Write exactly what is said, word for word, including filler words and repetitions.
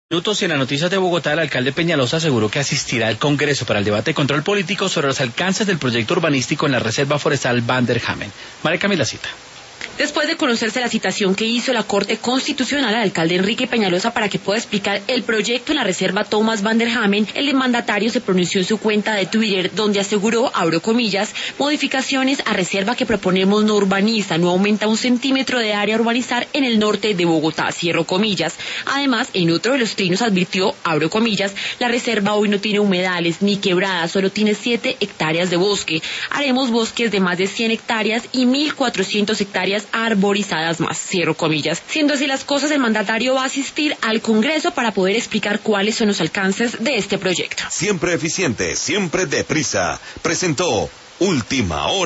Minutos y en las noticias de Bogotá, el alcalde Peñalosa aseguró que asistirá al Congreso para el debate de control político sobre los alcances del proyecto urbanístico en la Reserva Forestal Van der Hamen. María Camila Cita. Después de conocerse la citación que hizo la Corte Constitucional al alcalde Enrique Peñalosa para que pueda explicar el proyecto en la Reserva Thomas Van der Hamen, el mandatario se pronunció en su cuenta de Twitter, donde aseguró, abro comillas, modificaciones a reserva que proponemos no urbaniza, no aumenta un centímetro de área a urbanizar en el norte de Bogotá, cierro comillas. Además, en otro de los trinos advirtió, abro comillas, la reserva hoy no tiene humedales ni quebradas, solo tiene siete hectáreas de bosque. Haremos bosques de más de cien hectáreas y mil cuatrocientas hectáreas arborizadas más, cierro comillas. Siendo así las cosas, el mandatario va a asistir al Congreso para poder explicar cuáles son los alcances de este proyecto. Siempre eficiente, siempre deprisa. Presentó Última Hora.